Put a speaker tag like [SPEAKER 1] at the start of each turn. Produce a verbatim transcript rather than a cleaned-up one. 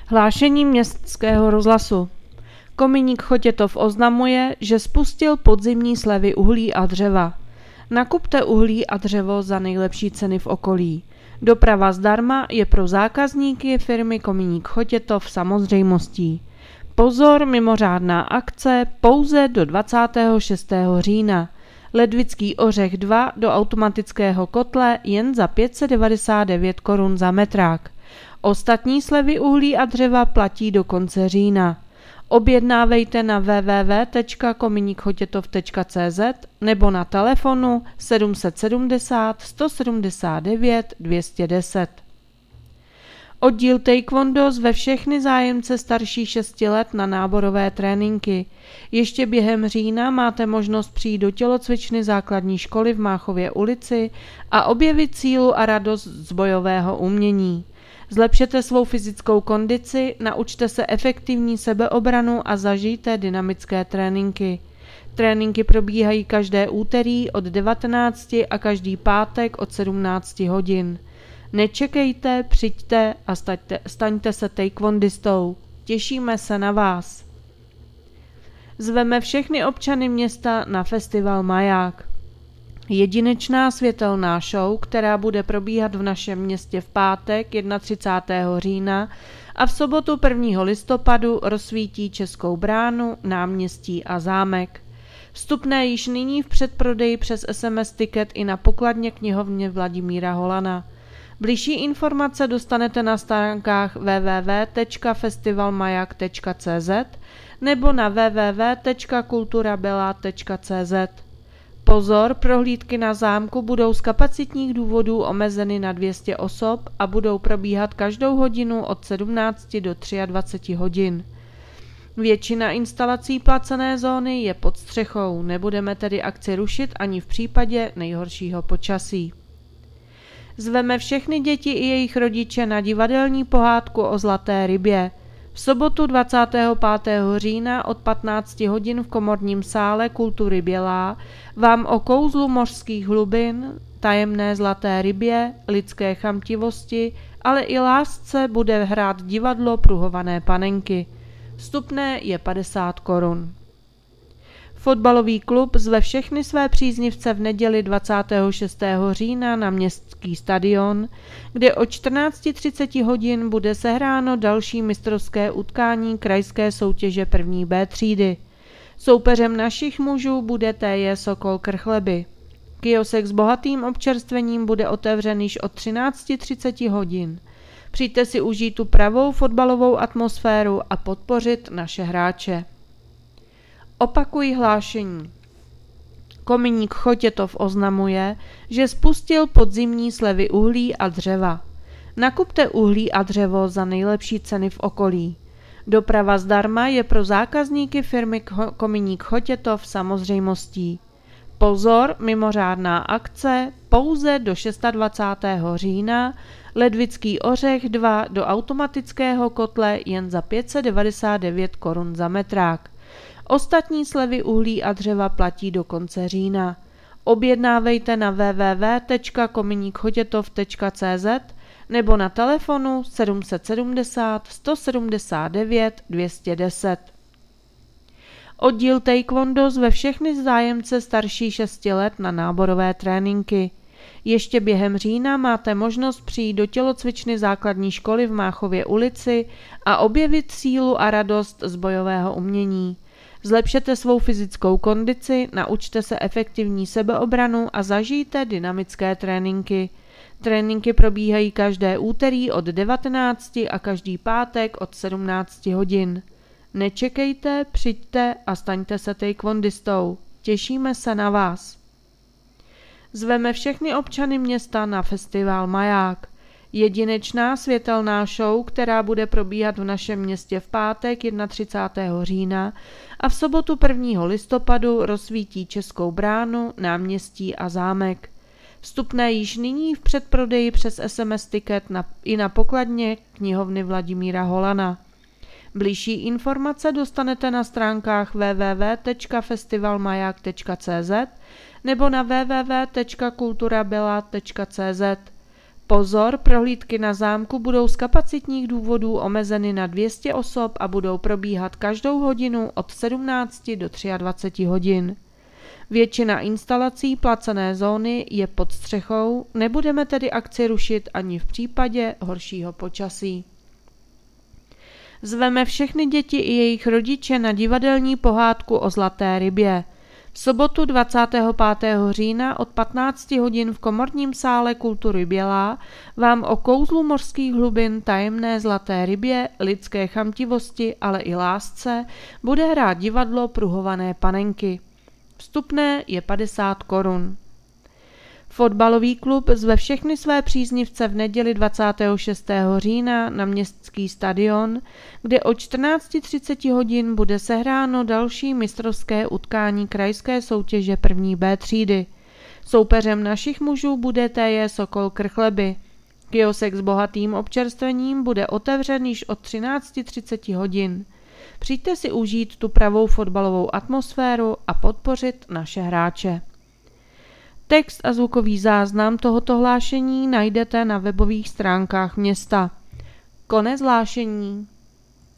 [SPEAKER 1] Hlášení Městského rozhlasu. Kominík Chotětov oznamuje, že spustil podzimní slevy uhlí a dřeva. Nakupte uhlí a dřevo za nejlepší ceny v okolí. Doprava zdarma je pro zákazníky firmy Kominík Chotětov samozřejmostí. Pozor, mimořádná akce pouze do dvacátého šestého října. Ledvický ořech dva do automatického kotle jen za pět set devadesát devět korun za metrák. Ostatní slevy uhlí a dřeva platí do konce října. Objednávejte na w w w tečka kominík chotětov tečka c z nebo na telefonu sedm set sedmdesát sto sedmdesát devět dvě stě deset. Oddíl taekwondo zve všechny zájemce starší šesti let na náborové tréninky. Ještě během října máte možnost přijít do tělocvičny základní školy v Máchově ulici a objevit sílu a radost z bojového umění. Zlepšete svou fyzickou kondici, naučte se efektivní sebeobranu a zažijte dynamické tréninky. Tréninky probíhají každé úterý od devatenácti a každý pátek od sedmnácti hodin. Nečekejte, přijďte a staňte, staňte se taekwondistou. Těšíme se na vás. Zveme všechny občany města na festival Maják. Jedinečná světelná show, která bude probíhat v našem městě v pátek třicátého prvního října a v sobotu prvního listopadu rozsvítí Českou bránu, náměstí a zámek. Vstupné již nyní v předprodeji přes es em es tiket i na pokladně knihovně Vladimíra Holana. Bližší informace dostanete na stránkách w w w tečka festival majak tečka c z nebo na w w w tečka kulturabela tečka c z. Pozor, prohlídky na zámku budou z kapacitních důvodů omezeny na dvě stě osob a budou probíhat každou hodinu od sedmnácti do dvaceti tří hodin. Většina instalací placené zóny je pod střechou, nebudeme tedy akci rušit ani v případě nejhoršího počasí. Zveme všechny děti i jejich rodiče na divadelní pohádku o Zlaté rybě. V sobotu dvacátého pátého října od patnácti hodin v komorním sále Kultury Bělá vám o kouzlu mořských hlubin, tajemné zlaté rybě, lidské chamtivosti, ale i lásce bude hrát divadlo Pruhované panenky. Vstupné je padesát korun. Fotbalový klub zve všechny své příznivce v neděli dvacátého šestého října na Městský stadion, kde o čtrnácti třiceti hodin bude sehráno další mistrovské utkání krajské soutěže první B třídy. Soupeřem našich mužů bude T J Sokol Krchleby. Kiosek s bohatým občerstvením bude otevřen již od třinácti třiceti hodin. Přijďte si užít tu pravou fotbalovou atmosféru a podpořit naše hráče. Opakuji hlášení. Kominík Chotětov oznamuje, že spustil podzimní slevy uhlí a dřeva. Nakupte uhlí a dřevo za nejlepší ceny v okolí. Doprava zdarma je pro zákazníky firmy Kominík Chotětov samozřejmostí. Pozor, mimořádná akce pouze do dvacátého šestého října, Ledvický ořech dva do automatického kotle jen za pět set devadesát devět korun za metrák. Ostatní slevy uhlí a dřeva platí do konce října. Objednávejte na w w w tečka kominík chotětov tečka c z nebo na telefonu sedm set sedmdesát sto sedmdesát devět dvě stě deset. Oddíl taekwondo zve všechny zájemce starší šesti let na náborové tréninky. Ještě během října máte možnost přijít do tělocvičny základní školy v Máchově ulici a objevit sílu a radost z bojového umění. Zlepšete svou fyzickou kondici, naučte se efektivní sebeobranu a zažijte dynamické tréninky. Tréninky probíhají každé úterý od devatenácti a každý pátek od sedmnácti hodin. Nečekejte, přijďte a staňte se taekwondistou. Těšíme se na vás. Zveme všechny občany města na festival Maják. Jedinečná světelná show, která bude probíhat v našem městě v pátek třicátého prvního října a v sobotu prvního listopadu rozsvítí Českou bránu, náměstí a zámek. Vstupné již nyní v předprodeji přes es em es tiket na, i na pokladně knihovny Vladimíra Holana. Bližší informace dostanete na stránkách w w w tečka festival majak tečka c z nebo na w w w tečka kulturabela tečka c z. Pozor, prohlídky na zámku budou z kapacitních důvodů omezeny na dvě stě osob a budou probíhat každou hodinu od sedmnácti do dvaceti tří hodin. Většina instalací placené zóny je pod střechou, nebudeme tedy akci rušit ani v případě horšího počasí. Zveme všechny děti i jejich rodiče na divadelní pohádku o Zlaté rybě. V sobotu dvacátého pátého října od patnácti hodin v Komorním sále kultury Bělá vám o kouzlu mořských hlubin, tajemné zlaté rybě, lidské chamtivosti, ale i lásce bude hrát divadlo Pruhované panenky. Vstupné je padesát korun. Fotbalový klub zve všechny své příznivce v neděli dvacátého šestého října na Městský stadion, kde od čtrnácti třiceti hodin bude sehráno další mistrovské utkání krajské soutěže první B třídy. Soupeřem našich mužů bude T J Sokol Krchleby. Kiosek s bohatým občerstvením bude otevřen již od třinácti třiceti hodin. Přijďte si užít tu pravou fotbalovou atmosféru a podpořit naše hráče. Text a zvukový záznam tohoto hlášení najdete na webových stránkách města. Konec hlášení.